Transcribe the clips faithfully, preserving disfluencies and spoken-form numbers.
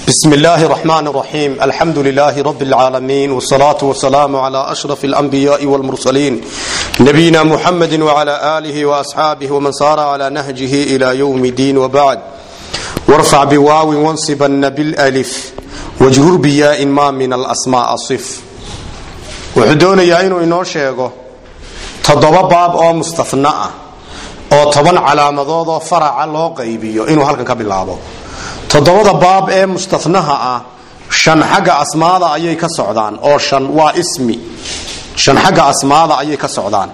بسم الله الرحمن الرحيم الحمد لله رب العالمين والصلاة والسلام على أشرف الأنبياء والمرسلين نبينا محمد وعلى آله وأصحابه ومن صار على نهجه إلى يوم الدين وبعد وارفع بواو وانصبن بالألف واجرر بياء ما من الأسماء صف وحدون يعينو إنو شيغو تضبا باب أو مستثناء أو طبعا على مضوضة فرع الله قيبيو إنو هلكن كبلابو todobada baab ee mustanaha ah shan xaga asmaada ayay ka socdaan oo shan waa ismi shan xaga asmaada ayay ka socdaan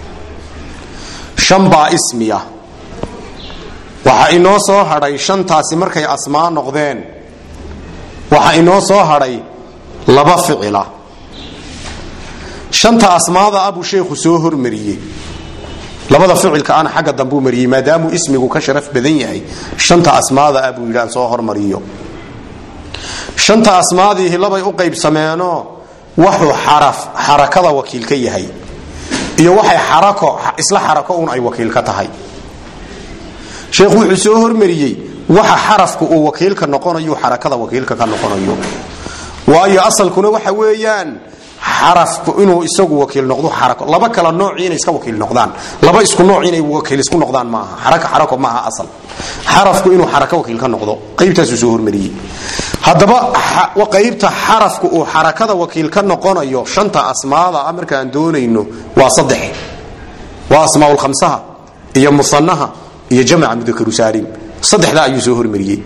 shan baa ismiya waxa inoo soo haray shantaasi markay asmaa noqdeen waxa inoo soo haray laba ficila shanta asmaada abu sheekhu soo hormariyay labada ficilka aan xagga dambu mariyay maadaama ismigu ka sharaf badan yahay shanta asmaada abu yiraan soo hormariyo shanta asmaadii labay u qaybsameeno wuxuu xaraf xarakada wakiil ka yahay iyo waxay xarako isla xarako uun ay wakiil ka tahay sheekhu wuxuu soo hormariyay waxa xarafku uu wakiilka noqonayo xarakada wakiilka ka noqonayo waayo asalkuna waxa weeyaan xarafku inuu isagu wakiil noqdo xarako laba kala nooc inay iska wakiil noqdaan laba isku nooc inay wakiil isku noqdaan maaha xaraka xarako maaha asal xarafku inuu xarako wakiil ka noqdo qaybtaas soo hormariyay hadaba qaybta xarafku uu xarakada wakiil ka noqonayo shanta asmaada amarka aan doonayno waa saddex waa asmaa'ul khamsaha iyo musannaha iyo jamca mudakkaru saalim saddexda ayuu soo hormariyay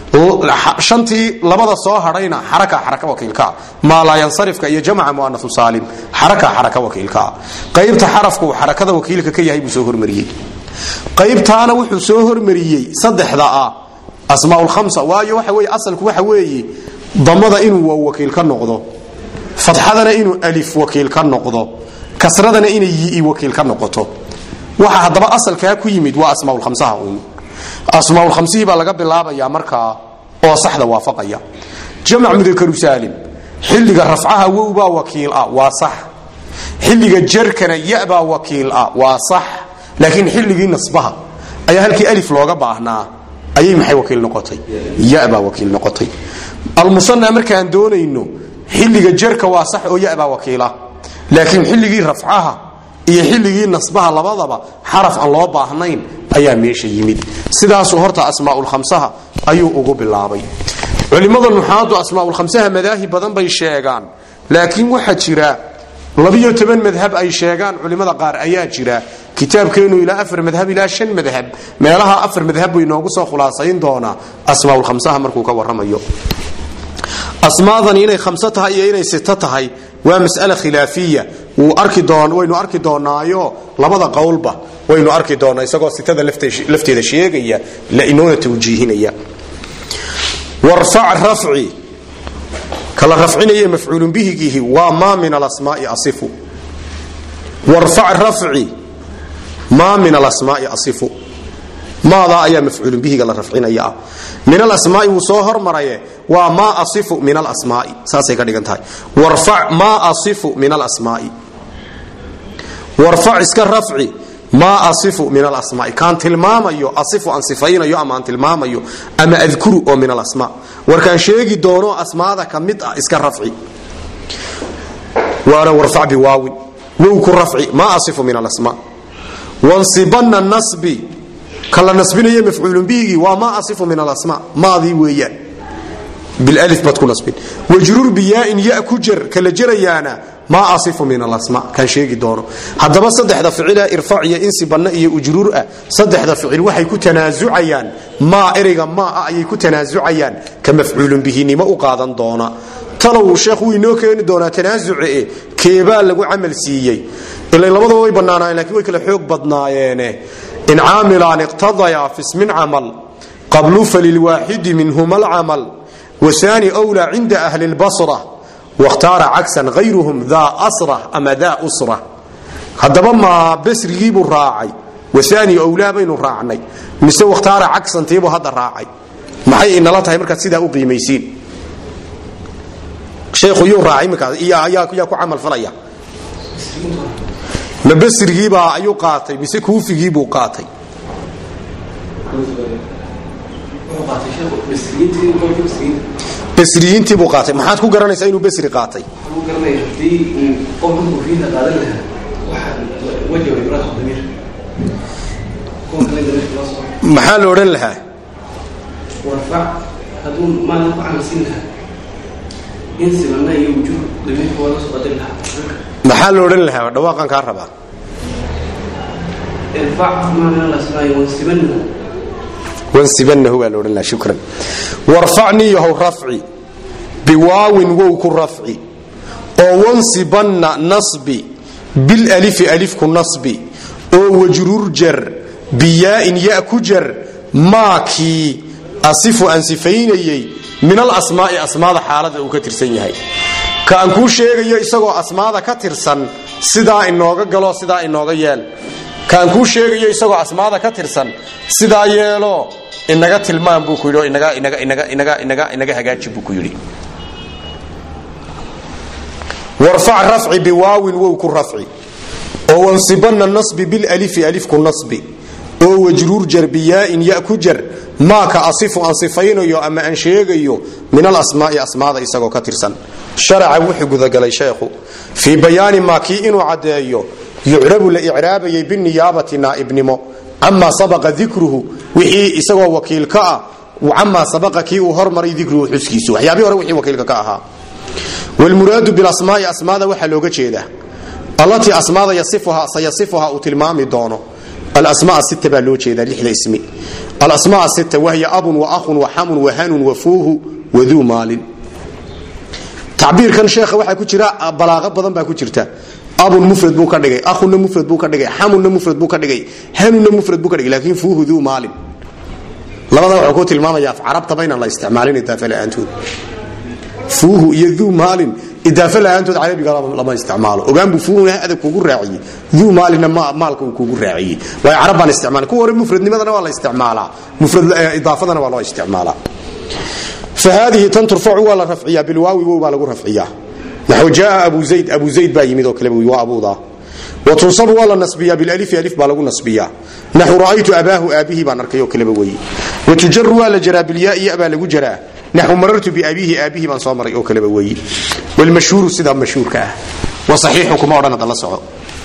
shantii labada soo harayna xaraka xaraka wakiilka ma la yansarifka iyo jamca muannath saalim xaraka xaraka wakiilka qaybta xarafku xarakada wakiilka ka yahay buu soo hormariyay qaybtaana wuxuu soo hormariyay saddexda ah asmaa'ul khamsa waayo waxa weey asalku waxa weey damada inuu waa wakiil ka noqdo fathadana inuu alif wakiil ka noqdo kasradana inay yi wakiil ka noqoto waxa hadaba asalka ku yimid waa asmaa'ul khamsaha asmaa'ul khamsihi baa laga bilaabaya marka oo saxda waafaqaya jamc mudakkaru saalim xilliga rafcaha wow baa wakiil ah waa sax xilliga jarkana ya baa wakiil ah waa sax laakiin xilligii nasbaha ayaa halkii alif looga baahnaa ayay maxay wakiil noqotay ya baa wakiil noqotay al musanna markaan doonayno xilliga jarka waa sax oo ya baa wakiila laakiin xilligii rafcaha iyo xilligii nasbaha labadaba xaraf aan loo baahnayn ayaa meesha yimid sidaas horta asmaa'ul khamsaha ayuu ugu bilaabay culimada nuxaadu asmaa'ul khamsaha madaahi badan bay sheegaan laakiin waxa jira laba iyo toban madhab ay sheegaan culimada qaar ayaa jira kitaabkeenu ila afar madhab ila shan madhab meelaha afar madhab way noogu soo khulaasayn doona asmaa'ul khamsaha markuu ka waramayo asmaadan inay khamsa tahay iyo inay sita tahay waa mas'ala khilaafiya uu arki doon waynu arki doonaayo labada qowlba waynu arki doonaa isagoo sitada lafteeda sheegaya la inoona tawjiihinaya warfa' raf'i kala raf'inaya maf'uulun bihi wa ma min al-asma'i asifu warfa' raf'i ma min al-asma'i asifu ماذا أي مفعول به قال رفعنا يا من الأسماء وصهر مريه وما أصف من الأسماء ساسي كده كنتاي وارفع ما أصف من الأسماء وارفع اسكر رفعي ما أصف من الأسماء كان تلمام يو أصف عن صفين يو أما عن تلمام يو أما أذكر من الأسماء وكان شيء دونه أسماء ذا كمد اسكر رفعي وأنا وارفع بواو ووك رفعي ما أصف من الأسماء وانصبن النصب كلا نصبين مفعول به وما أصف من الأسماء ماضي ويان بالالف بتكون نصبين وجرور بياء ياء كجر كلا جريانا ما أصف من الأسماء كان شيء دوره هذا بس صدح فعلا ارفع يا انسب النئي وجرور صدح فعل وحي كتنازعيان ما ارغا ما اي كتنازعيان كمفعول به نما قادن دونا تلو شيخ وينو كين دونا تنازع ايه كيبا لغو عمل سيي الا لبدو way banaanayeen laakiin way kala xoog badnaayeen إن عاملان اقتضيا في اسم عمل قبل فللواحد منهما العمل وثاني أولى عند أهل البصرة واختار عكسا غيرهم ذا أسرة أما ذا أسرة هذا ما بس يجيب الراعي وثاني أولى بين الراعني مسوى اختار عكسا تيبو هذا الراعي محي إن الله تهي مركز سيدا أقي ميسين شيخ يو راعي مكاز إيا ياكو عمل فليا ما بس يجيبها أيو قاطي بس كوفي يجيبوا قاطي basriyiintii buu qaatay maxaad ku garanaysaa inuu basri qaatay ku garanay hadii uu qofku fiina qaadan lahaa waxa wajib ibrahim damir maxaa la oran lahaa warfa haduu ma la qaan sinna in sibanna iyo wujub damir wala soo qaadan lahaa maxaa la oran lahaa dhawaaqan ka raba irfa ma la asmaa wansibanna wansibanna huwa la oran lahaa shukran warfa'ni yahu raf'i biwaawin wow ku raf'i oo wansibanna nasbi bil alif alif ku nasbi oo wajrur jar biyaa'in ya ku jar maaki asifu an sifaynayay min al asmaa'i asmaada xaalada uu ka tirsan yahay ka aan ku sheegayo isagoo asmaada ka tirsan sida inooga galo sida inooga yeel ka aan ku sheegayo isagoo asmaada ka tirsan sida yeelo inaga tilmaan buu ku yiri inaga inaga inaga inaga inaga inaga hagaaji buu ku yiri warfa' raf'i biwaawin wow ku raf'i oo wansibanna nasbi bil alif alif ku nasbi oo wajrur jar biyaa'in ya ku jar ma ka asifu an sifaynayo ama an sheegayo min al asmaa'i asmaada isagoo ka tirsan sharca wuxuu guda galay sheekhu fi bayani ma ki inuu cadeeyo yu'rabu la i'raabayay bin niyabati naibnimo amma sabaqa dhikruhu wixii isagoo wakiilka ah وعما سبق كي وهرمر ذكره حسكيسو waxyaabi hore wixii wakiilka ka ahaa wal murad bil asmaa asmaada waxa looga jeedaa allati asmaada yasifuha sayasifuha utilmaami doono al asmaa sita baa loo jeedaa lixda ismi al asmaa sita wahiya abun wa akhun wa hamun wa hanun wa fuuhu wa dhu malin تعبيركن شيخ waxa ku jira balaaqa badan baa ku jirta abun mufrad buu ka dhigay akhunna mufrad buu ka dhigay hamunna mufrad buu ka dhigay hanunna mufrad buu ka dhigay laakiin fuuhu dhu malin labada waxa ku tilmaamaya af carabta bayna la isticmaalin idaafa la'aantood fuuhu iyo dhu maalin idaafa la'aantood carabiga lama isticmaalo ogaan buu fuuhu hada kugu raaciyay dhu maalina ma maalku kugu raaciyay way caraban isticmaal ku hore mufradnimadana waa la isticmaalaa mufrad idaafadana waa loo isticmaalaa فهذه تنترفع ولا رفعيه بالواو وبا لو رفعيه نحو جاء ابو زيد ابو زيد با يميد وكلبه وابو ذا وتنصب ولا نصبيه بالالف الف با لو نصبيه نحو رايت اباه ابيه با نركيو كلبه وي وتجر ولا جرى بالياء ابا لو جرى نحو مررت بابيه ابيه با سو مري او كلبه وي والمشهور سدا مشهور كا وصحيح كما ورنا الله سو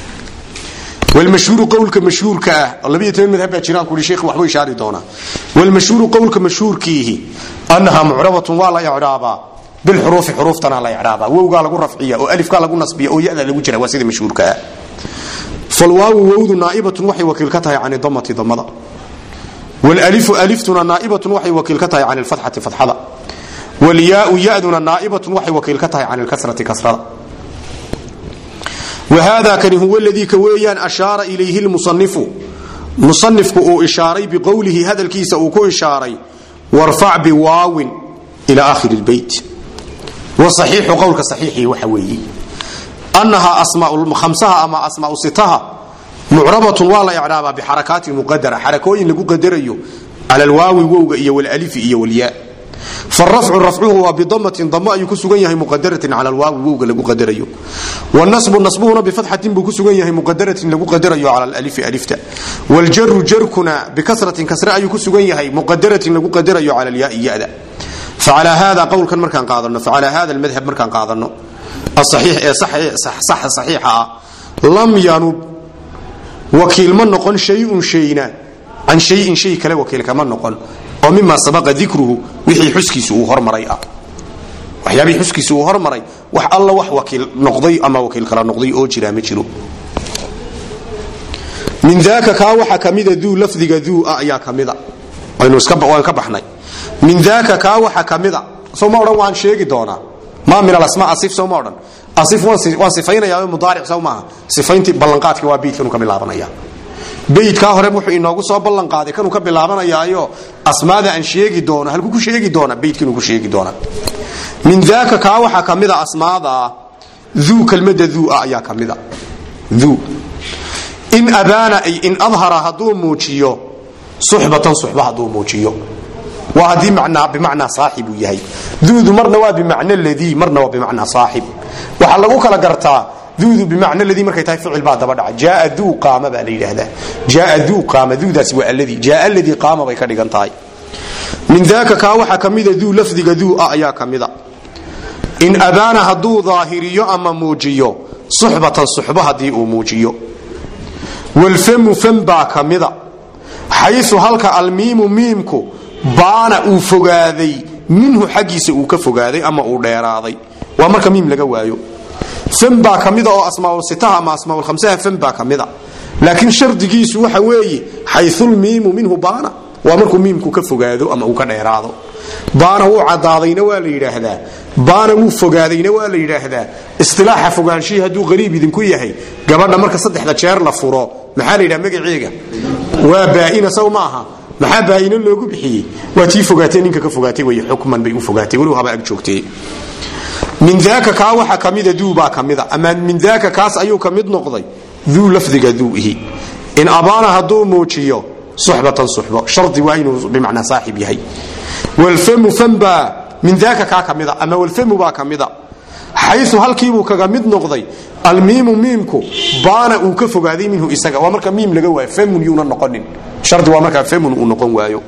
والمشهور قولك مشهور كا الله بيتم مذهب جيران كل شيخ وحبو اشاري دونا والمشهور قولك مشهور كيه انها معربه ولا يعرابا بالحروف حروف تنا لا يعرابا ووغا لو رفعيه او الف كا لو نصبيه او يا لو جرا واسيد مشهور كا فالواو وود نائبه وحي وكيلكتها عن ضمه ضمده والالف الفتنا نائبه وحي وكيلكتها عن الفتحه فتحه والياء ياء نائبه وحي وكيلكتها عن الكسره كسره وهذا كان هو الذي كويان أشار إليه المصنف مصنف كو إشاري بقوله هذا الكيس أو كو إشاري وارفع بواو إلى آخر البيت وصحيح قولك صحيحي وحوي أنها أسماء خمسها أما أسماء ستها معربة ولا إعرابها بحركات مقدرة حركوين لقو قدريو على الواو ووغ والألف والياء فالرفع رفعه هو بضمة ضماء يكسغنيه مقدرة على الواو ووغ لغو قدريو والنصب نصبه بفتحة بكسغنيه مقدرة لغو قدريو على الالف الفتا والجر جركنا بكسرة كسرة يكسغنيه مقدرة لغو قدريو على الياء ياء فعلى هذا قول كان مركان قادرنا فعلى هذا المذهب مركان قادرنا الصحيح صح صح صح صحيحه لم ينب وكيل من نقل شيء شيئا عن شيء شيء كلا وكيل كمان نقل ومما سبق ذكره وحي حسكيس او هرمري اه وحيابي حسكيس او هرمري وح الله وح وكيل نقضي اما وكيل كلا نقضي او جيرا ما جيرو من ذاك كا وحا كميده ذو لفظه ذو ايا كميده وينو اسكب وان كبخناي من ذاك كا وحا كميده سو ما وان شيغي دونا ما من الاسماء اصف سو ما اصف وان صفين يا مضارع سو ما صفينتي بلنقادك وا بيت كانوا كملابنيا بيت ka hore wuxuu inoogu soo ballan qaaday kanuu ka bilaabanayaayo asmaada aan sheegi doono halku ku sheegi doona beedkinu ku sheegi doona min daaka ka waxa kamida asmaada dhu kalmada dhu ayaa kamida dhu in abana ay in adhara hadu muujiyo suhbatan suhba hadu muujiyo wa hadi macna bi macna saahibu yahay dhu marna waa bi macna alladhi marna waa bi macna saahib waxa lagu kala gartaa ذو بمعنى الذي مركي تاي فعل بعد بدع جاء ذو قام بقى ليلهدا جاء ذو قام ذو داس الذي جاء الذي قام باي كدغان تاي min daaka kaa waxa kamida duu lafdiga duu ah ayaa kamida in abaana hadduu daahiriyo ama muujiyo suxbatan suxba haddii uu muujiyo walfamu fam baa kamida xaysu halka almiimu miimku baana uu fogaaday minhu xaggiisa uu ka fogaaday ama uu dheeraaday waa marka miim laga waayo fam baa kamida oo asmaa'ul sitaha ama asmaa'ul khamsaha fam baa kamida laakiin shardigiisu waxa weeye xaysul miimu minhu baana waa markuu miimku ka fogaado ama uu ka dheeraado baana wuu cadaadayna waa la yiraahdaa baana wuu fogaadayna waa la yiraahdaa istilaaxa fogaanshihi hadduu qariib idinku yahay gabadha marka saddexda jeer la furo maxaa la yiraahdaa magaceega waa baa'ina saw maaha maxaa baa'ina loogu bixiyay waa tii fogaatay ninka ka fogaatay way xukman bay u fogaatay wali haba ag joogtay min daaka ka waxa kamida duu baa kamida ama min daaka kaas ayuu kamid noqday duu lafdiga duuhi in abaana hadduu muujiyo صحبة صحبة شرط وين بمعنى صاحب يهي والفم فم با من ذاك كا كميدا اما والفم با كميدا حيث هل كيبو كغمد نقضي الميم ميمكو بانا او كفغادي منه اسغا ومركا ميم لغا واي فم يونا نقنين شرط ومركا فم او نقن وايو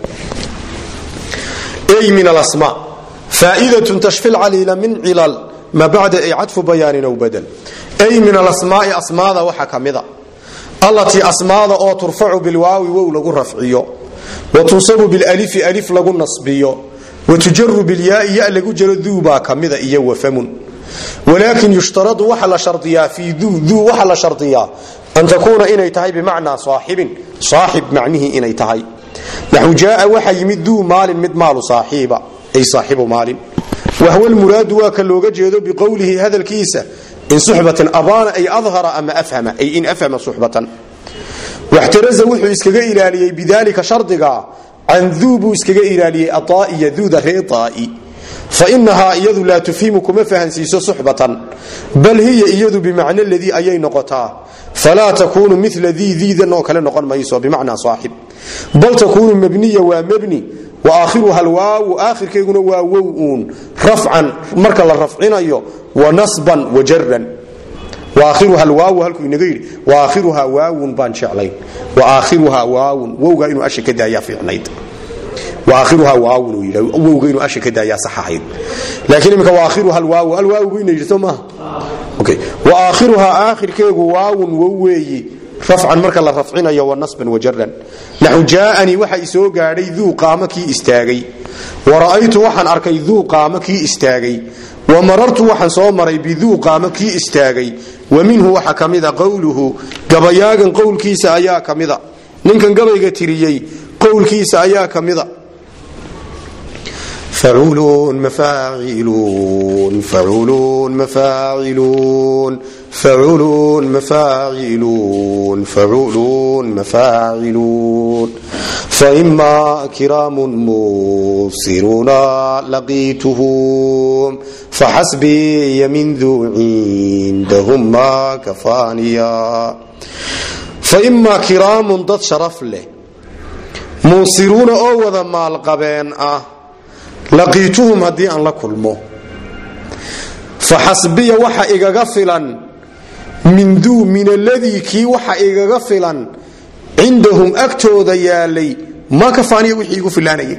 اي من الاسماء فائده تشفي العليل من علل ما بعد اي عطف بيان او بدل اي من الاسماء اسماء وحا كميدا التي أسماء أو ترفع بالواو واو لغو رفعيو وتنصب بالألف ألف لغو نصبيو وتجر بالياء ياء لغو جر ذوبا كمذا إيا وفم ولكن يشترط وحل شرطيا في ذو ذو وحل شرطيا أن تكون إني تهي بمعنى صاحب صاحب معنيه إني تهي نحو جاء وحي مد ذو مال مد مال صاحب أي صاحب مال وهو المراد وكاللوغة جيدو بقوله هذا الكيسة إن صحبة أبان أي أظهر أما أفهم أي إن أفهم صحبة واحترز وحو إسكغا إلالي بذلك شرطقا عن ذوب إسكغا إلالي أطائي ذو ذا طائي فإنها إيذ لا تفهمكم فهنسيس صحبة بل هي إيذ بمعنى الذي أي نقطا فلا تكون مثل ذي ذي ذا نوكلا نقل ميسو بمعنى صاحب بل تكون مبنية ومبني وآخرها الواو آخر كيكون واوون رفعا مركا للرفعين أيو ونصبا وجرا وآخرها الواو هلكو ينغير وآخرها واو بان شعلين وآخرها واو ووغا إنو أشك دايا في عنيد وآخرها واو ووغا إنو أشك دايا صحاحيد لكن إمكا وآخرها الواو الواو إنو يجتمع أوكي وآخرها آخر كيكو واو ووي رفعا مركا للرفعين أيو ونصبا وجرا نحو جاءني وحا إسو قاري ذو قامكي استاغي ورأيت وحن أركي ذو قامكي استاغي ومررت وحن صومري بذو قامكي استاغي ومنه وحا كمذا قوله قبياغا قول كيس أيا كمذا ننكن قبيغا تريي قول كيس أيا كمذا فعولون مفاعلون فعولون مفاعلون فعولون مفاعلون فعولون مفاعلون فإما كرام مبصرون لقيتهم فحسبي من ذو عندهم ما كفانيا فإما كرام ضد شرف له مبصرون أوذا ما القبين أه لقيتهم هدي أن لكلمه فحسبي وحا إغغفلا من ذو من الذي كي وحا إغغفلا عندهم أكتو ذيالي ما كفاني وحي يغفلاني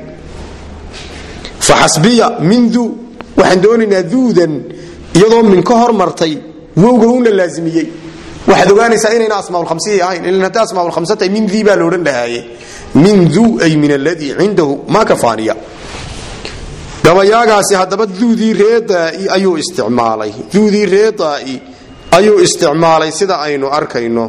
فحسبي من ذو وحن دوننا ذوذا يضم من كهر مرتي ووغون اللازميي واحد وغاني سأينينا أسماء الخمسية آين إلا نتا أسماء الخمسة من ذي بالورن لهاي من ذو أي من الذي عنده ما كفاني gabayagaasi hadaba duudii reedaai ayuu isticmaalay duudii reedaai ayuu isticmaalay sida aynu arkayno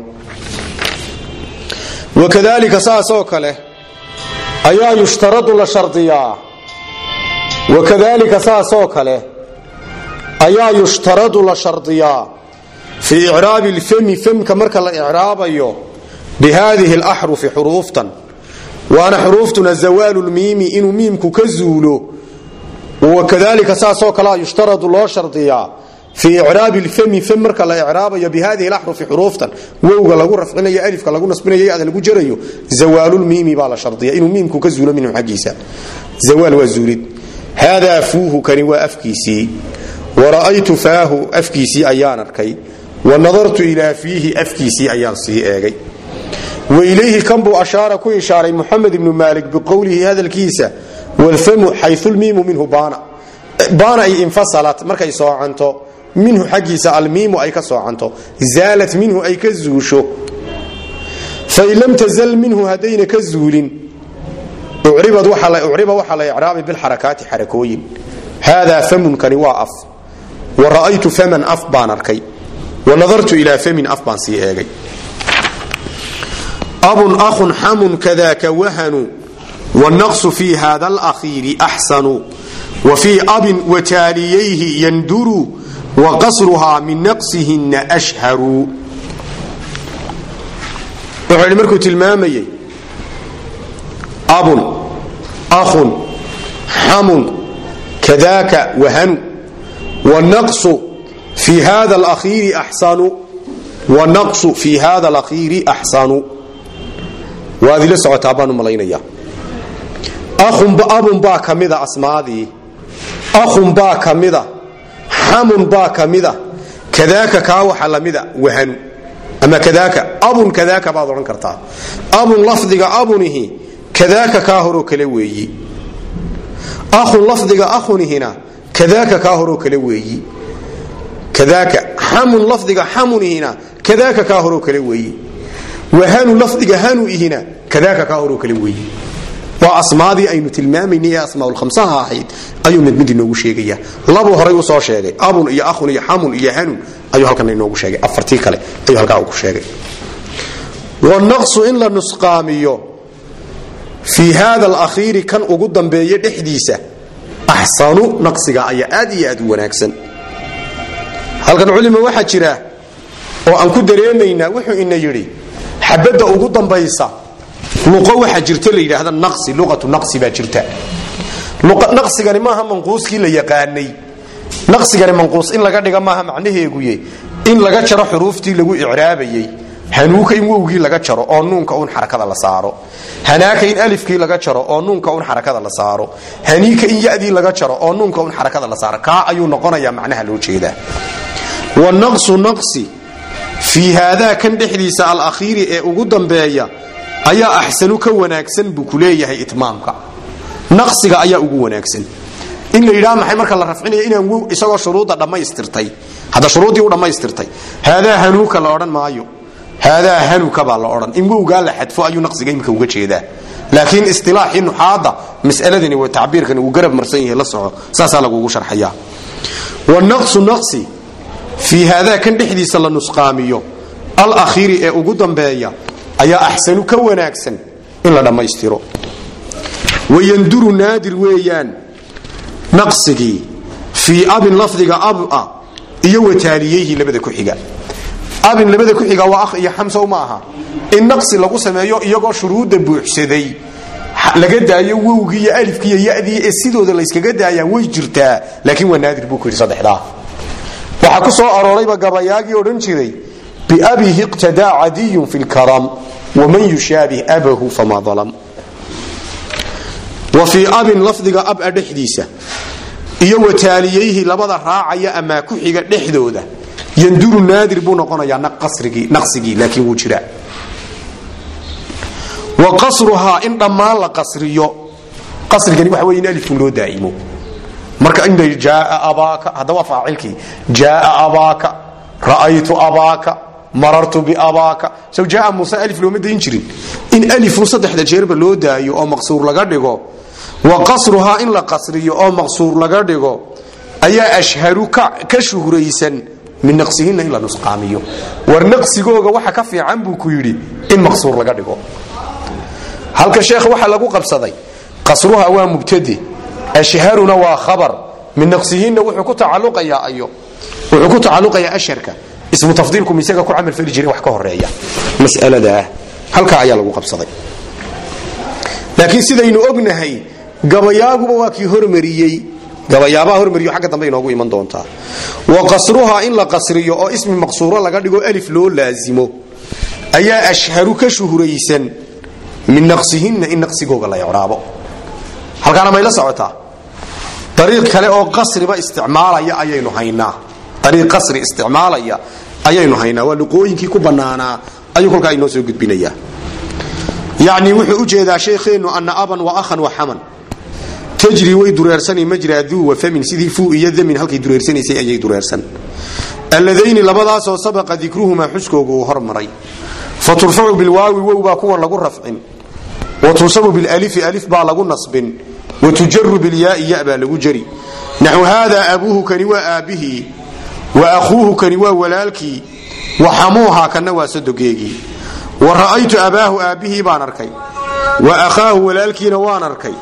wakadalika saasoo kale ayaa yushtaradu la shardiyaa wakadalika saasoo kale ayaa yushtaradu la shardiyaa fi i'raab al-fam famka marka la i'raabayo bihadhihi al-ahruf huruftan wa ana huruftuna zawal al-mim inu mimku kazulo وكذلك ساسو كلا يشترط له شرطيا في اعراب الفم فم marka la i'raabayo bihadhihi al-ahruf huruftan wawga lagu rafcinayo alifka lagu nasbinayo aad lagu jarayo zawalul mim ba la shartiya inuu mimku ka zuulo minhu xaqiisa zawal wa zuulid hada fuhu kani wa afkisi wa ra'aytu fahu afkisi ayaan arkay wa nadartu ila fihi afkisi ayaan si eegay wa ilayhi kan bu ashara ku ishaaray muhammad ibn malik bi qawlihi hada al-kisa والفم حيث الميم منه بانا بانا أي انفصلت مركي سوعنتو منه حقيس الميم أي كسوعنتو زالت منه أي كزوشو فإن لم تزل منه هدين كزول أعربت وحل أعرب وحل إعراب بالحركات حركوين هذا فم كنواف ورأيت فمن أف بانركي ونظرت إلى فم أف بان سيئاقي أب أخ حم كذاك وهن والنقص في هذا الأخير أحسن وفي أب وتاليه يندر وقصرها من نقصهن أشهر وحين مركو تلمامي أب أخ حم كذاك وهن والنقص في هذا الأخير أحسن والنقص في هذا الأخير أحسن وهذه لسه عتابان ملايين أخ أب با كمذا أسماء أخ با كمذا حم با كمذا كذاك كاوح لمذا وهن أما كذاك أب كذاك بعض عنكرتا أب لفظك أبنه كذاك كاهرو كلوي أخ لفظك أخنه هنا كذاك كاهرو كلوي كذاك حم لفظك حمنه هنا كذاك كاهرو كلوي وهن لفظك هانو هنا كذاك كاهرو كلوي وأسماء أي نتلمامني أسماء الخمسة واحد أي مدمد نوغو شيغيا لابو هري وسو شيغي أب يا أخ يا حم يا هن أي هلكن نوغو شيغي أفرتي كله أي هلكا ugu شيغي والنقص إن لا نسقاميو في هذا الأخير كان ugu dambeeyay dhexdiisa أحسن نقصiga ay aad iyo aad u wanaagsan halkan culimo waxa jira oo aan ku dareemayna wuxuu ina yiri xabada ugu dambaysa luqo waxa jirta la yiraahdo naqsi luqatu naqsi ba jirta luqa naqsigani maaha manquuski la yaqaanay naqsigani manquus in laga dhiga maaha macnaheegu yee in laga jaro xuruuftii lagu i'raabayay hanuuka in wowgii laga jaro oo nuunka uun xarakada la saaro hanaaka in alifkii laga jaro oo nuunka uun xarakada la saaro haniika in yaadii laga jaro oo nuunka uun xarakada la saaro ka ayuu noqonayaa macnaha loo jeedaa wa naqsu naqsi fi hada kan dhixdiisa al akhiri ee ugu dambeeya ayaa ahsanu ka wanaagsan buu ku leeyahay itmaamka naqsiga ayaa ugu wanaagsan in la yiraahdo maxay marka la rafcinayo inaan wow isagoo shuruuda dhameystirtay hada shuruudii u dhameystirtay hada hanuuka la oran maayo hada hanuuka baa la oran in wowga la xadfo ayuu naqsiga imka uga jeedaa laakiin istilaahi nuhaada mas'aladani waa taabirkan uu garab marsan yahay la soco saasa lagu ugu sharxaya wa naqsu naqsi fi hada kan dhixdiisa la nusqaamiyo al akhiri ee ugu dambeeya ayaa ahsanu ka wanaagsan in la dhameystiro wayanduru naadir weeyaan naqsigi fi abin lafdiga ab'a iyo wataaliyehi labada ku xiga abin labada ku xiga waa akh iyo hamsa uma aha in naqsi lagu sameeyo iyagoo shuruuda buuxsaday laga daayo wowgi iyo alifki iyo yaadii ee sidooda la iskaga daayaan way jirtaa laakiin waa naadir buu ku yiri saddexda waxa ku soo arooray gabayaagii oran jiray bi abihi iqtada adiyun fil karam ومن يشابه أبه فما ظلم وفي أب لفظك أب أدحديسة إيو وتاليه لبدا راعي أما كحيق دحدوده يندور النادر بونقنا يعني قصرقي نقصقي لكن وجراء وقصرها إن ما لا قصريو قصرقي وحوين ألف لو دائمو مركا إن جاء أباك هذا وفاعلك جاء أباك رأيت أباك مررت بأباك سو جاء موسى ألف لو مدين جرين إن ألف صدح لجيرب لو دايو أو مقصور لغاديغو وقصرها إن لقصريو أو مقصور لغاديغو أيا أشهر كشهريسا من نقصهن إلا نسقاميو ورنقصيغوغا وحا كفي عنبو كيري إن مقصور لغاديغو هلك الشيخ وحا لغو قبصدي قصرها هو مبتدي أشهرنا وخبر من نقصهن وحا كتعلق يا أيو وحا كتعلق يا أشهرك اسم تفضيلكم يساقا كو عمل فيري جيري wax ka horeeya mas'alada halka ayaa lagu qabsaday laakiin sidaynu ognahay gabayaaguba waa kii hormariyay gabayaaba hormariyo xagga dambe inoogu iman doonta wa qasruha in la qasriyo oo ismi maqsuura laga dhigo alif loo laazimo ayaa ashharu ka shuhuraysan min naqsihinna in naqsigooga la yiraabo halkaana ma ila socotaa طريق kale oo qasriba isticmaalaya ayaynu haynaa طريق قصر استعماليا ayaynu haynaa waa luqooyinkii ku banaana ayuu kolka ay noo soo gudbinaya yaani wuxuu u jeedaa sheekheenu anna aban wa akhan wa haman tajri way dureersani majra duu wa famin sidii fuu iyo damin halkay dureersanaysay ayay dureersan alladayni labadaas oo sabaqa dhikruhuma xuskoogu hormaray faturfa'u bil waawi wa ba kuwa lagu rafcin wa tusabu bil alif alif ba lagu nasbin wa tujarru bil yaa'i ya ba lagu jari nahu hada abuhu kani wa abihi wa akhuhu kani wa walaalki wa hamuha kana wa sadogeegi wa ra'aytu abahu abihi baan arkay wa akhahu walaalkiina waan arkay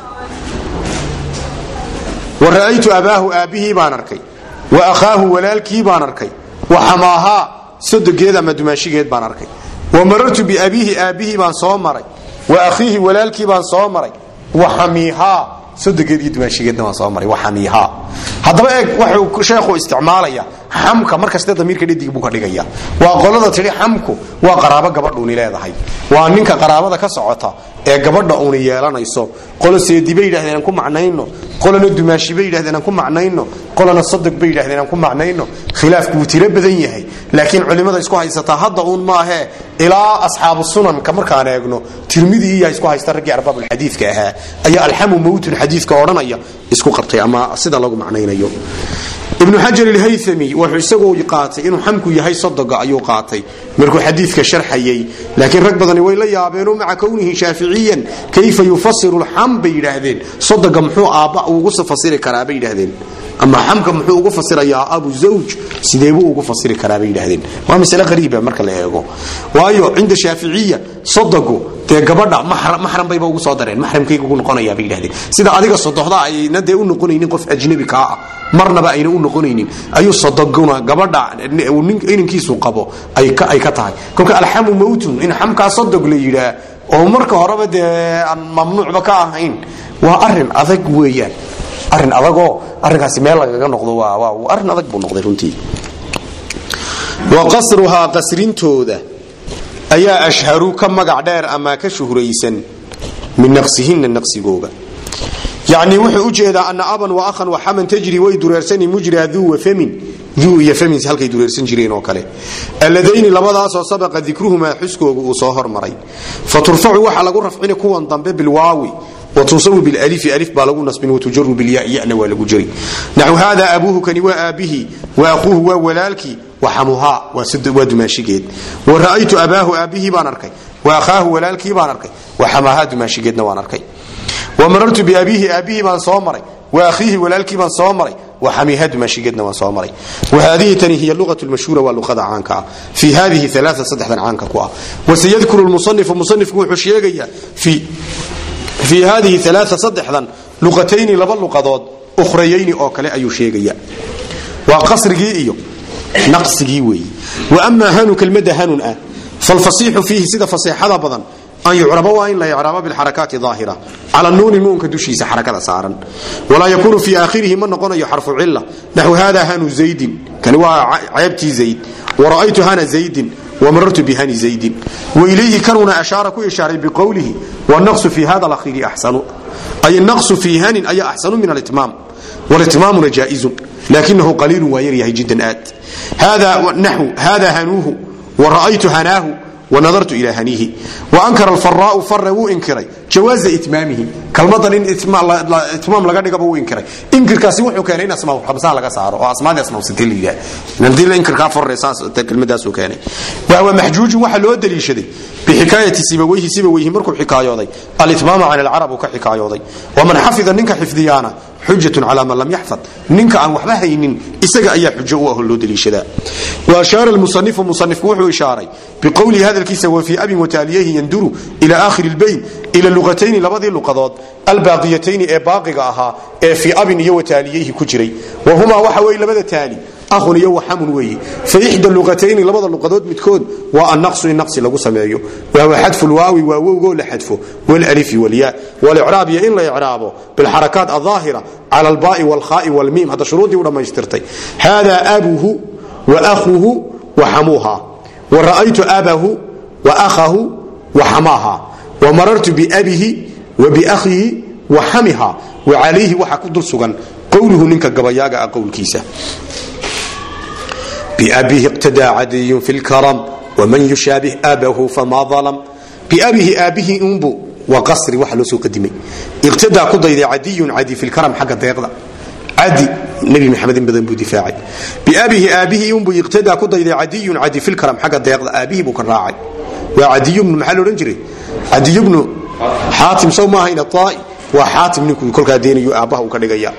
wa ra'aytu abahu abihi baan arkay wa akhahu walaalki baan arkay wa hamaha sadogeeda madumaashigeed baan arkay wa marartu bi abihi abihi baan soo maray wa akhihi walaalki baan soo maray wa hamiha sadogeedii dumaashigeedna baan soo maray wa hamiha hadaba eeg wuxuu sheekhu isticmaalaya xamka markasta damiirka dhidig buu ka dhigaya waa qolada tiri xamku waa qaraabo gabadhu ni leedahay waa ninka qaraabada ka socota ee gabadha uu yeelanayso qolo seedibay yiraahdeen ku macnayno qolana dumaashi bay yiraahdeen ku macnayno qolana sadaq bay yiraahdeen ku macnayno khilaafku tiro badan yahay laakiin culimada isku haysata hadda uun ma aha ilaa asxaabu sunan ka markaan eegno tirmidii iyo isku haysta ragii arbabul xadiiska aha ayaa alhamu mawtul xadiiska oranaya isku qabtay ama sida lagu macnaynayo ابن حجر الهيثمي وحسقوا يقاتي انه حمكو يحي صدق ايو قاتي مركو حديثك شرحيي لكن رك بدني ويلا يابينو مع كونه شافعيا كيف يفسر الحم بيراهدين صدق محو ابا او فسر كرا بيراهدين اما حمك محو او فسر يا ابو زوج سيديبو او فسر كرا بيراهدين waa mas'ala qariiba marka la eego waayo inda shafiiciya صدقوا te gabadha mahram mahram bay ugu soo dareen mahramkaygu ugu noqonaya bay yiraahdeen sida adiga sodoxda ay nadee u noqonaynin qof ajnabi ka ah marnaba ayna u noqonaynin ayu sadaquna gabadha inankiisu qabo ay ka ay ka tahay kolka alhamu mawtun in hamka sadaq la yiraa oo marka horeba de aan mamnuucba ka ahayn waa arin adag weeyaan arin adago arinkaasi meel laga noqdo waa waa arin adag buu noqday runtii wa qasruha qasrintooda ayaa ashharu ka magac dheer ama ka shuhraysan min naqsihinna naqsigooga يعني wuxuu u jeedaa anna aban wa akhan wa haman tajri way dureersani mujra dhu wa famin dhu ya famin halkay dureersan jireen oo kale alladayni labadaas oo sabaqa dhikruhuma xuskoogu uu soo hormaray faturfa'u waxa lagu rafcina kuwan dambe bil waawi wa tusawu bil alif alif ba lagu nasbin wa tujarru bil ya ya wa lagu jari nahu hada abuhu kani wa abihi wa akhuhu wa walalki wa hamuha wa siddu wa dumashigeed wa ra'aytu abahu abihi baan arkay wa akhahu walalki baan arkay wa hamaha dumashigeedna waan arkay ومررت بأبيه أبيه بان صومري وأخيه ولالكي بان صومري وحميهد ما شيقدنا بان صومري وهذه تاني هي اللغة المشهورة واللغة عنك في هذه ثلاثة صدحة عنك كوا وسيذكر المصنف المصنف وحشيقيا في في هذه ثلاثة صدحة لغتين لبل قضاد أخريين أو كلا أي شيقيا وقصر جيئيو نقص جيوي وأما هانك المدى هانون آه فالفصيح فيه سيدة فصيحة بضن أن يعربوا إن لا يعربوا بالحركات ظاهرة على النون ممكن دوشيس حركة صارا ولا يكون في آخره من نقول يحرف علة نحو هذا هان زيد كان هو عيبتي زيد ورأيت هان زيد ومررت بهان زيد وإليه كانوا أشاركوا إشارة بقوله والنقص في هذا الأخير أحسن أي النقص في هان أي أحسن من الاتمام والاتمام جائز لكنه قليل ويريه جدا آت هذا نحو هذا هانوه ورأيت هناه ونظرت إلى هنيه وأنكر الفراء فروا إنكري جواز إتمامه كلمة إن إتمام إتمام لقد جابوا إنكري إنكر كاسي وحنا كانين أسماء خمسة لقى سعر وأسماء أسماء ستين ليه ندير إنكر كافر رصاص كلمة داس وكاني وهو محجوج وحلو دليل شدي بحكاية سيبويه سيبويه مركب حكاية ذي الإتمام على العرب وكحكاية ذي ومن حفظ منك حفظيانا حجة على من لم يحفظ ننك عن وحبها ينين إسجى أي حجة وهو دليل شداء وأشار المصنف مصنف وحو إشاري بقول هذا الكيس وفي أبي وتاليه يندر إلى آخر البين إلى اللغتين لبضي اللقضات الباقيتين باقيها في أبي وتاليه كجري وهما وحوي لبدا تالي أخ يو حمل وي فإحدى اللغتين لبض اللقضات متكون والنقص النقص لغو سمايو وهو حذف الواو وواو لحذفه والألف والياء والإعراب إن لا إعرابه بالحركات الظاهرة على الباء والخاء والميم هذا شروطي ولما يسترتي هذا أبوه وأخوه وحموها ورأيت أباه وأخاه وحماها ومررت بأبيه وبأخيه وحمها وعليه وحكد السجن قوله منك قبياغا قول كيسة بأبيه اقتدى عدي في الكرم ومن يشابه أباه فما ظلم بأبيه أبيه أنبو وقصر وحلو سو قدمي اقتدى قضي عدي عدي في الكرم حق ديقدا عدي النبي محمد بدن بو دفاعي بأبيه أبيه يوم بو يقتدى قضي عدي عدي في الكرم حق ديقدا أبيه بو كراعي وعدي بن محل رنجري عدي بن حاتم سو ما هين الطائي وحاتم نكو كل كادين اباه وكدغيا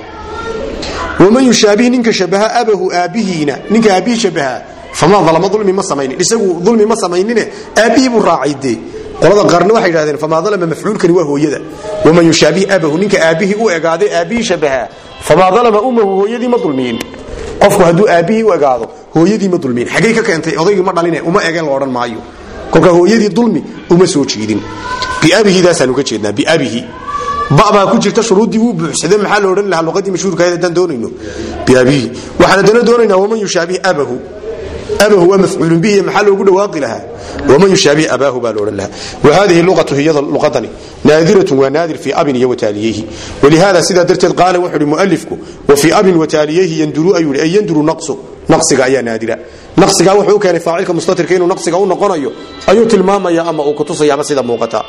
ومن يشابه نك شبه ابه ابيهنا نك ابي شبه فما ظلم ظلم ما سمين اسغو ظلم ما سمينين ابي براعيدي qolada qarna waxay yiraahdeen fama dhalama mafcuulkani waa hooyada ومن يشابه ابه نك ابيه u egaaday abi shabaha fama dhalama ummuhu hooyadii ma dulmiin qofku haduu aabihi u egaado hooyadii ma dulmiin xagee ka keentay odaygii ma dhaline uma egan la oran maayo kolka hooyadii dulmi uma soo jeedin bi abihi daasanu ka jeedna bi abihi baba ku jirta shuruudii uu buuxsaday maxaa la oran lahaa luqadii mashhuurka ah dan doonayno bi abihi waxaan dana doonaynaa ومن يشابه ابه ابه هو مفعول به محل ugu dhawaaqi lahaa ومن يشابه اباه بالورن لها وهذه اللغه هي اللغه نادره ونادر في اب وتاليه ولهذا سيده درتد قال وحد مؤلفك وفي اب وتاليه يندر اي يندر نقص نقص يا نادره نقص وحو كان فاعلك مستتر كانه نقص او نقنيو ايو تلماميا اما او كتسيا بس سيده موقتا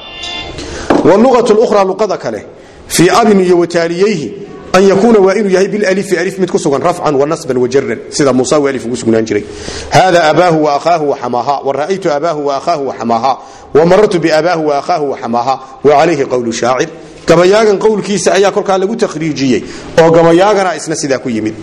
واللغه الاخرى لغه كله في اب وتاليه أن يكون وإن يهي بالألف ألف متكسغا رفعا ونصبا وجرا سيدا موسى وألف كسغنان جري هذا أباه وأخاه وحماها ورأيت أباه وأخاه وحماها ومررت بأباه وأخاه وحماها وعليه قول شاعر كما ياغن قول كيس أيا كلكا لغو تخريجيه أو كما ياغن إسنا سيدا كو يمد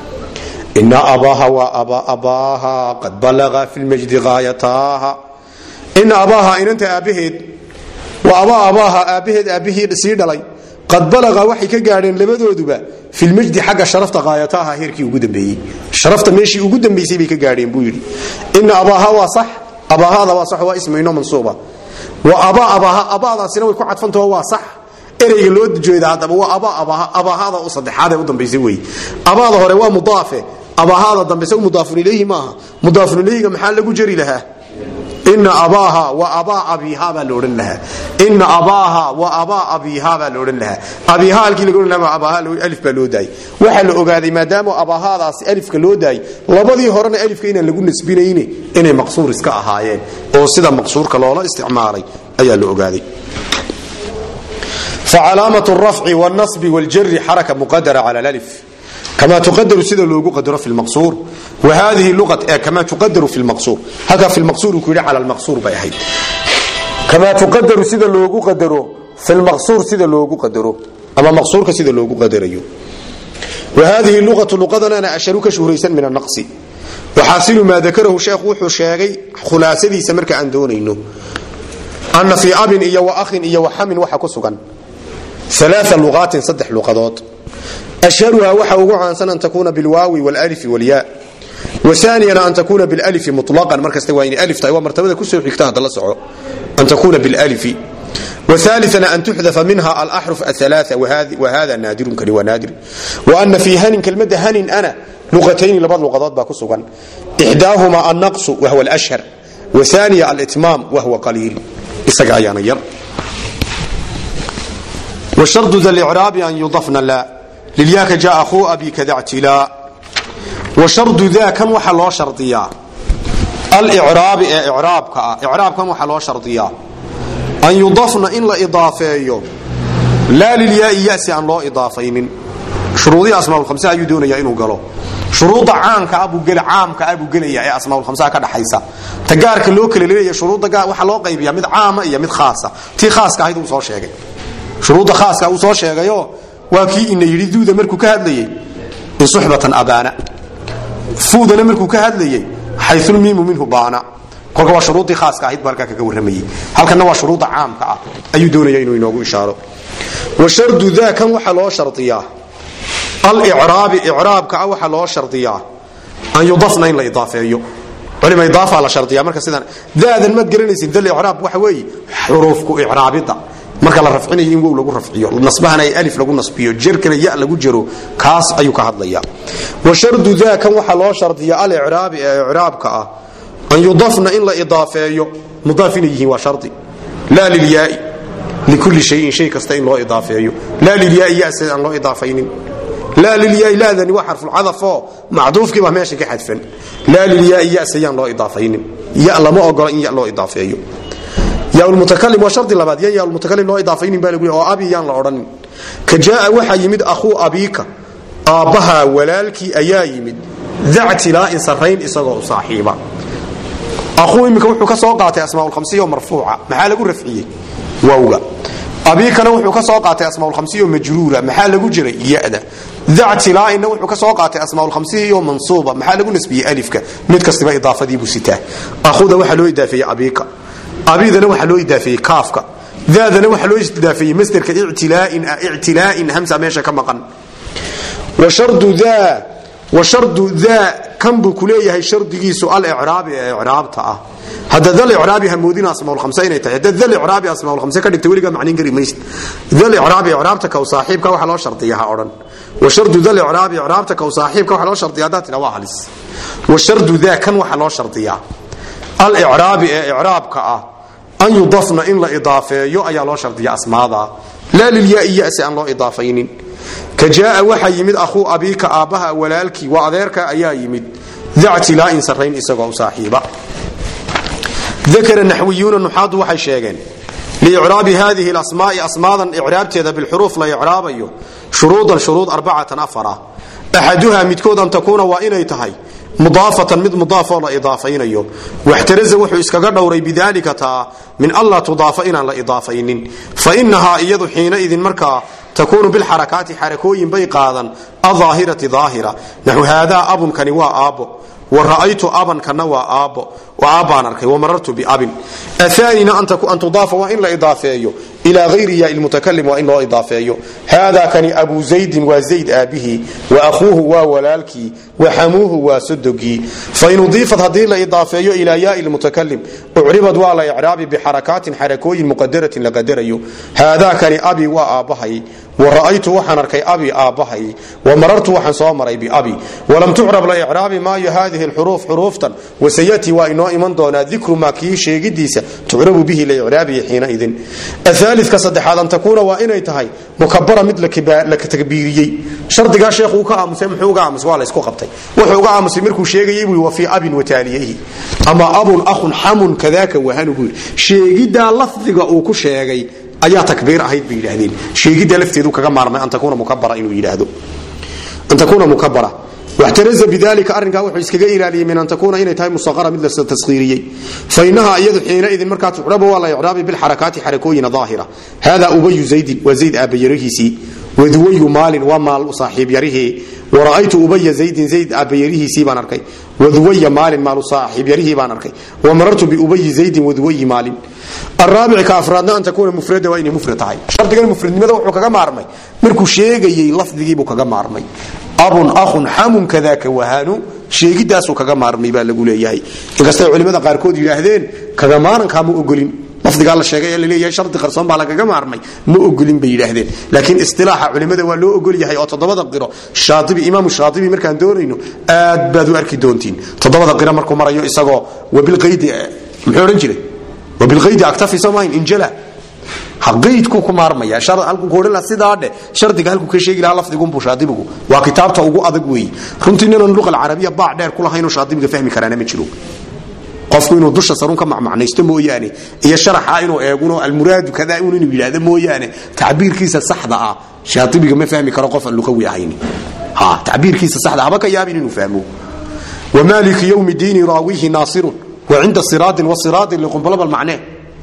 إن أباها وأبا أباها قد بلغ في المجد غايتاها إن أباها إن أنت أبهد وأبا أباها أبهد أبهد سيدلي قد بلغ وحي كغارين لبدودبا في المجد حق شرفت غايتها هيركي ugu dambeeyay sharafta meeshii ugu dambeysay bay ka gaareen buu yiri in abaha wa sah abaha wa sah wa ismayno mansuuba wa aba abaha abadaasina way ku cadfantaa waa sah ereyga loo jeedo hadaba waa aba abaha abahada u saddexaad u dambeysay way abada hore waa mudaafe abahada dambeysay mudaafun ilayhi ma mudaafun ilayhi maxaa lagu jari lahaa إن أباها وأبا أبيها بالورن لها إن أباها وأبا أبيها بالورن لها أبيها الكي يقولون لما أباها ألف بالوداي وحل أقاذي ما دام أباها ذاس ألف كالوداي لبضي هرن ألف كينا اللي قلنا سبينيني إنه مقصور اسكا أهايين أو سيدا مقصور كالولا استعماري أي اللي أقاذي فعلامة الرفع والنصب والجر حركة مقدرة على الألف كما تقدر سيده لوغو قدره في المقصور وهذه اللغه كما تقدر في المقصور هذا في المقصور كيري على المقصور باي كما تقدر سيده لوغو قدره في المقصور سيده لوغو قدره اما مقصور كسيده لوغو قدريو وهذه اللغه لغتنا انا اشرك شهريسا من النقص وحاصل ما ذكره شيخ وحو شيغي خلاصديسا marka aan doonayno ان في اب iyo واخ iyo وحم waxa ku sugan ثلاث لغات صدح لغات أشهرها وحا وقعان أن تكون بالواو والألف والياء وثانيا أن تكون بالألف مطلقا مركز توين ألف تايوا مرتبة كسر حكتها دل سعو أن تكون بالألف وثالثا أن تحذف منها الأحرف الثلاثة وهذا وهذا نادر كني ونادر وأن في هن كلمة هن أنا لغتين لبعض لغات باكسوغان إحداهما النقص وهو الأشهر وثانيا الإتمام وهو قليل استقعيان ير والشرط ذا الإعراب أن يضفنا لا للياك جاء أخو أبي كذا اعتلاء وشرط ذا كم وحلو شرطيا الإعراب إعراب كا إعراب كم وحلو شرطيا أن يضفنا إن لا إضافة لا للياء يأسي أن لا إضافين شروطي أسماء الخمسة يدون يا إنه قالوا شروط عام كأبو قل عام كأبو قل يا أسماء الخمسة كذا حيسا تجارك اللوكل اللي هي شروط جا وحلو قيب يا مد عامة يا مد خاصة تي خاص كهيد وصار شيء شروط خاصة وصار شيء يو وكي إن يريدوا ذا مركو كهاد لي إن صحبة أبانا فوذا مركو كهاد لي حيث الميم منه بانا كل هو شروط خاص كهيد بركة كجورمية هل كان هو شروط عام كأ أي دون ينو ينوجو إشارة وشرط ذا كم وحلا شرطية الإعراب إعراب كأو حلا شرطية أن يضافنا إلى إضافة يو ولما إضافة على شرطية مركز سيدنا ذا ذا المد قرنيس ذا الإعراب وحوي حروفك إعراب ده marka la rafcinayo in wow lagu rafciyo nasbahana ay alif lagu nasbiyo jirkana ya lagu jiro kaas ayuu ka hadlaya wa shardu dhaka waxa loo shardiyaa al i'raab i'raabka ah an yudafna in la idaafeeyo mudafin yihiin waa shardi la lil ya'i likulli shay'in shay kasta in loo idaafeeyo la lil ya'i ya'sa an loo idaafaynin la lil ya'i la dani wa harfu al-'adaf ma'dufki wa meesha ka xadfan la lil ya'i ya'sa an loo idaafaynin ya lama ogola in ya loo idaafeeyo يا المتكلم وشرط لباد يا المتكلم لو اضافين بالغ او ابي يان لا اورن كجاء waxa yimid akhu abika aabaha walaalki ayaa yimid dacti la in sarayn isagoo saaxiiba akhu imika wuxuu ka soo qaatay asmaa'ul khamsiyo marfuuca maxaa lagu rafciyay waawga abikana wuxuu ka soo qaatay asmaa'ul khamsiyo majruura maxaa lagu jiray yaada dacti la in wuxuu ka soo qaatay asmaa'ul khamsiyo mansuuba maxaa lagu nasbiyay alifka mid kastaba idaafadii buu sitaa akhuda waxa loo idaafiyay abika abidana waxa loo idaafiyay kaafka daadana waxa loo idaafiyay masdarka i'tilaa'in i'tilaa'in hamza meesha ka maqan wa shardu dha wa shardu dha kan bu kuleeyahay shardigiisu al i'raab i'raabta ah hada dal i'raabi hamoodina asmaa'ul khamsa inay tahay dal i'raabi asmaa'ul khamsa ka dhigtay waliga macneen gari mayst dal i'raabi i'raabta ka saaxiibka waxa loo shardiyaa oran wa shardu dal i'raabi i'raabta ka saaxiibka waxa loo shardiyaa daadina waa halis wa shardu dha kan waxa loo shardiyaa al i'raabi i'raabka ah أن يضافنا إن لا إضافة يو أي الله شرط يا أسماء لا للياء يأس أن لا إضافين كجاء وحي يمد أخو أبيك آبها ولالك وأذيرك أيا يمد ذات لا إن سرين إسقوا صاحبا ذكر النحويون النحاض وحي شيئا لإعراب هذه الأسماء أسماء إعراب تذا بالحروف لا إعراب أيه شروط شروط أربعة أفرا أحدها متكودا تكون وإن يتهي مضافة مد مضافة ولا إضافين أيوه واحترز وحو إسكاقر دوري بذلك تا من الله تضاف إلى لا إضافين فإنها إيض حينئذ مركا تكون بالحركات حركوين بيقاذا الظاهرة ظاهرة نحو هذا أب كنوا أب ورأيت أبا كنوا أب وأبا نركي ومررت بأب الثاني أن أن تضاف وإن لا إضافة أيوه إلى غير يا المتكلم وإن لا إضافة أيوه هذا كان أبو زيد وزيد أبيه وأخوه وولالكي وحموه وسدقي فإن أضيفت هذه الإضافة إلى ياء المتكلم أعربت وعلى إعراب بحركات حركوي مقدرة لقدر هذا كان أبي وآبهي ورأيت وحن ركي أبي آبهي ومررت وحن صامري بأبي ولم تعرب لإعراب ما هذه الحروف حروفا وسيأتي وإنه إيمان دون ذكر ما كي شيء قديسة تعرب به لإعرابه حينئذ الثالث كصدح أن تكون وإن تهي مكبرة مثل لك تكبيري شرط قال شيخ وكا مسمح وكا مسوال اسكو قبطي وحوقا مسمركو شيء يبوي وفي أب وتاليه أما أب أخ حم كذاك وهنقول شيء دا لفظك أوكو شيء أيا تكبير أهيد بيلاهدين شيء دا لفتيدو كما مارما أن تكون مكبرة إنو يلاهدو أن تكون مكبرة واحترز بذلك أرنك وحو اسكغا إلالي من أن تكون إني تاي مصغرة مثل التصغيرية فإنها أيضا حينئذ مركات تعرب ولا يعرب بالحركات حركوين ظاهرة هذا أبي زيد وزيد أبي يرهيسي وذوي مال ومال صاحب يريه ورأيت أبي زيد زيد أبي يرهيسي بانركي وذوي مال مال صاحب يريه بانركي ومررت بأبي زيد وذوي مال الرابع كافرادنا أن تكون مفردة وإني مفردة شرط قال مفرد لماذا وحو كغا مارمي مركو شيغي لفظي بو كغا مارمي أب أخ حم كذاك وهانو شيء داسو كغا مارمي با لغو ليهي inkastay culimada qaar kood yiraahdeen kaga maaran ka ma ogolin lafdiga la sheegay la leeyahay sharti qarsan baa laga maarmay ma ogolin bay yiraahdeen laakiin istilaaha culimada waa loo ogol yahay oo todobada qiro shaatibi imaam shaatibi markaan doonayno aad baad u arki doontiin todobada qiro markuu marayo isagoo wabil qeyd muxuu oran jiray wabil qeyd aktafi samayn injala حقيقتكم كمارميا شرط halku koodhila sidaade shardiga halku ka sheegi laha lafdigu bushaadibigu waa kitaabta ugu adag weey runtii inaan luqada carabiga baa dheer kula hayno shaadibiga fahmi karaan ma jiro qofku inuu dusha sarun ka macnaysto mooyaane iyo sharaxa inuu eeguno al muraad kada inuu yiraahdo mooyaane taabirkiisa saxda ah shaadibiga ma fahmi karo qof luqawi ahayni ha taabirkiisa saxda ah ka yaabin inuu fahmo ومالك يوم الدين راويه ناصر وعند صراط وصراط لقنبله المعنى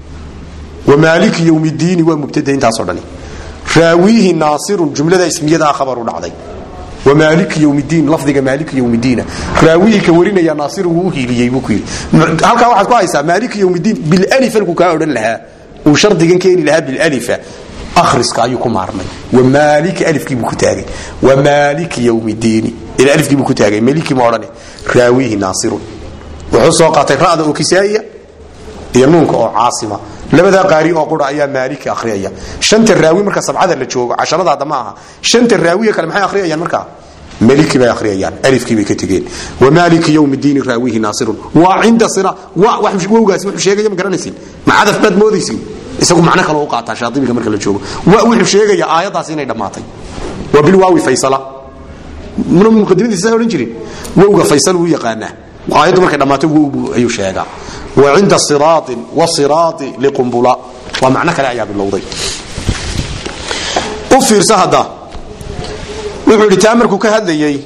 ومالك يوم الدين ومبتدئ انت صدني راويه ناصر جمله اسميه خبر ودعدي ومالك يوم الدين لفظك مالك يوم الدين راويه كورينا يا ناصر وهيليي بوكيل halka waxa ku haysa مالك يوم الدين بالالف ku ka oran laha oo shardigan keenin laha بالالف akhriska ayu ku maarmay ومالك الف ki ku taagay ومالك يوم الدين ila alif ki ku taagay maliki ma orane راويه ناصر wuxuu soo qaatay raada oo kisaaya iyo nuunka oo caasima labada qaari oo qura ayaa maaliki akhriyaya shanta raawi marka sabcada la joogo casharada dhamaaha shanta raawi kale maxay akhriyayaan marka maliki bay akhriyayaan alifkii bay ka tageen wa maliki yawm الدين raawihi nasir wa inda sira wa wax wowgaas wuxuu sheegay ma garanaysin ma hadaf bad moodaysin isagu macna kale oo qaata shaadibiga marka la joogo wa wuxuu sheegay aayadaas inay dhamaatay wa bil waawi faysala min muqaddimadiisa oran jirin wowga faysal uu yaqaana aayadu markay dhamaato wuu ayuu sheegaa وعند صراط وصراط لقنبلة ومعنى كلا أياب اللوضي أفير سهدا وحول تأمرك كهذي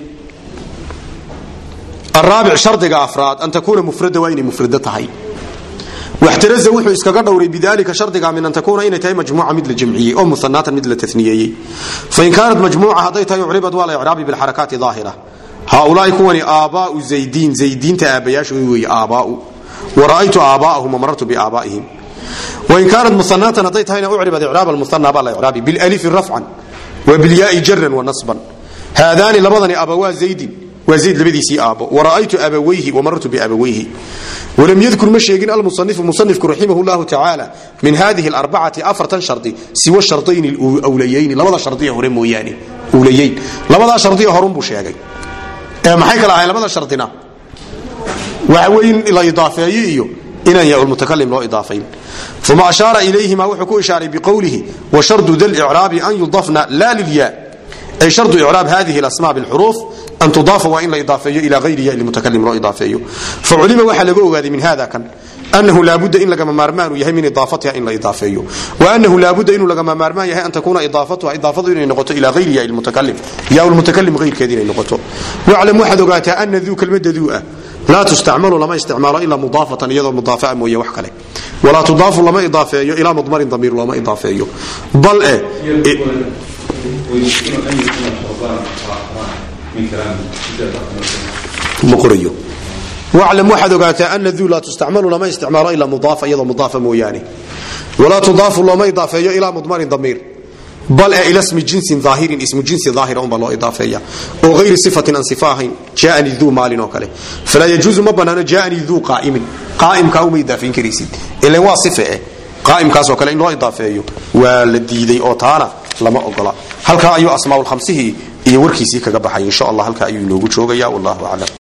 الرابع شرط أفراد أن تكون مفردة وين مفردتها واحترز وحو اسكغا دوري بذلك شرطها من أن تكون إن تهي مجموعة مثل جمعية أو مثنات مثل تثنية فإن كانت مجموعة هذيتها يعربت ولا يعرب بالحركات ظاهرة هؤلاء يكون آباء زيدين زيدين تآبياش وي آباء ورأيت آباءهم ومررت بآبائهم وإن كانت مثنات هذيتها يعرب إعراب المثنى بلا يعرب بالألف رفعا وبالياء جرا ونصبا هذان لبضن أبوا زيد وزيد لبديسي آبا ورأيت أبويه ومررت بأبويه ولم يذكر مشيقين المصنف المصنف رحمه الله تعالى من هذه الأربعة أفرة شرطي سوى الشرطين الأوليين لبضا شرطية هرم يعني أوليين لبضا شرطية هرم بشيقين ما حيك العين لبضا شرطنا وعوين إلى إضافيه إن يا المتكلم له إضافين ثم أشار إليه ما وحكو إشاري بقوله وشرط ذا الإعراب أن يضافنا لا للياء أي شرط إعراب هذه الأسماء بالحروف أن تضاف وإن لا إضافيه إلى غير ياء المتكلم له إضافيه فعلم وحلقوه هذه من هذا كان أنه لا بد إن لقى مارمان يهي من إضافتها إن لا إضافيه وأنه لا بد إن لقى مارمان يهي أن تكون إضافتها إضافته إلى نقطة إلى غير ياء المتكلم ياء المتكلم غير كذين نقطة واعلم واحد قالت أن ذو كلمة ذوء لا تستعمل لما استعمال إلا مضافة يضع مضافة موية وحكله ولا تضاف لما إضافة إلى مضمر ضمير لما إضافة بل إيه, إيه مقريو واعلم واحد قالت أن ذو لا تستعمل لما استعمال إلا مضافة يضع مضافة موياني ولا تضاف لما إضافة إلى مضمر ضمير بل إلى اسم جنس ظاهر اسم جنس ظاهر أم بالله إضافية وغير صفة عن صفاه جاءني ذو مال وكله فلا يجوز مبنى جاءني ذو قائم قائم كأوم إضافين كريسين إلا هو صفة قائم كاس وكله إنه إضافية والديدي أوتانا لما أقول هل كأيو أسماء الخمسه يوركي سيكا بحي إن شاء الله هل كأيو نوجو شوغيا والله أعلم